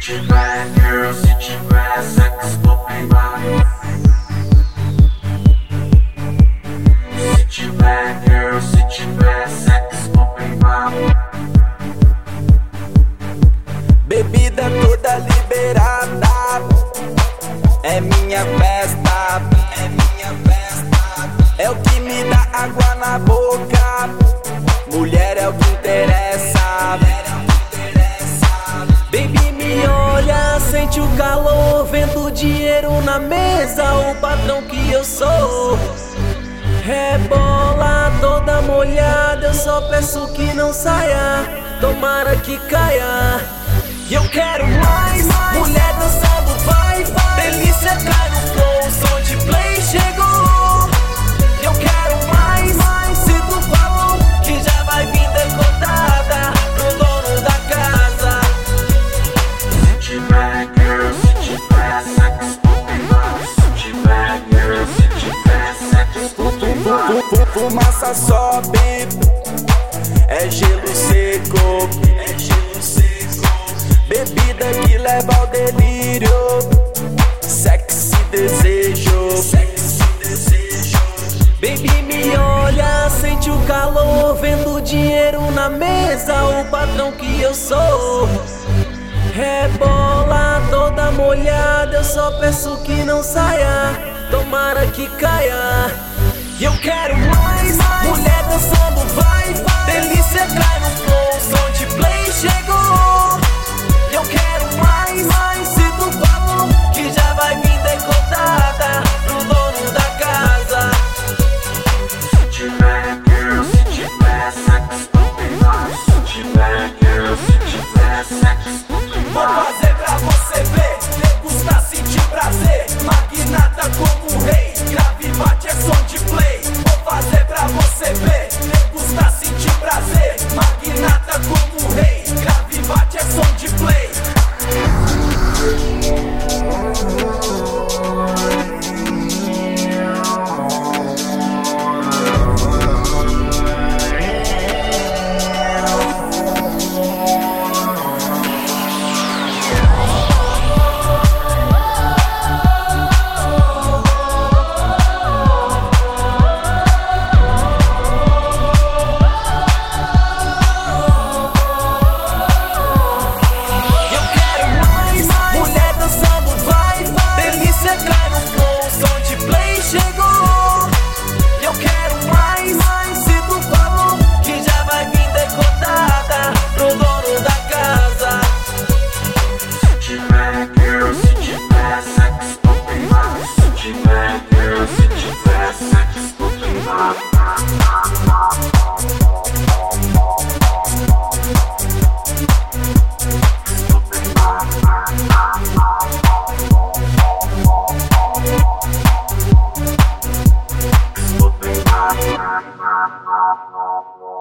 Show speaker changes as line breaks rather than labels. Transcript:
tiver girl, se tiver sexo, open bar. Se tiver girl, se tiver sexo, open bar.
Bebida toda liberada, é minha festa, é minha festa. É o que me dá água na boca, mulher é o que interessa. Baby, me olha, sente o calor, vendo dinheiro na mesa, o patrão que eu sou. Rebola toda molhada, eu só peço que não saia, tomara que caia. E eu quero mais, mulher dançando, vai, vai. Delícia cai no flow, som de play chegou. E eu quero mais, se tu falou que já vai vir decotada pro dono da casa.
Se tiver girl, se tiver sexo, open bar. Se tiver girl, se tiver sexo, open bar.
Fumaça sobe, é gelo seco, é gelo seco. Bebida que leva ao delírio, sexy desejo, sexy desejo. Baby, me olha, sente o calor, vendo dinheiro na mesa, o patrão que eu sou. Rebola toda molhada, eu só peço que não saia, tomara que caia. E eu quero mais, mulher dançando, vai, vai. Delícia cai no flow, som de play chegou. E eu quero mais, se tu falou que já vai vir decotada pro dono da casa.
Se tiver girl, se tiver sexo, open bar. Se tiver girl, se tiver sexo, open
Vou
bar.
fazer pra você ver, degustar, sentir prazer. Magnata como rei, grave, bate, é som de play. Vou fazer pra você ver, degustar, sentir prazer. Magnata como rei, grave, bate, é som de play. Chegou, eu quero mais, se tu falou que já vai vir decotada pro dono da casa.
Se tiver girl, se tiver sexo, open bar. Se tiver girl, se tiver sexo, open bar. Open bar.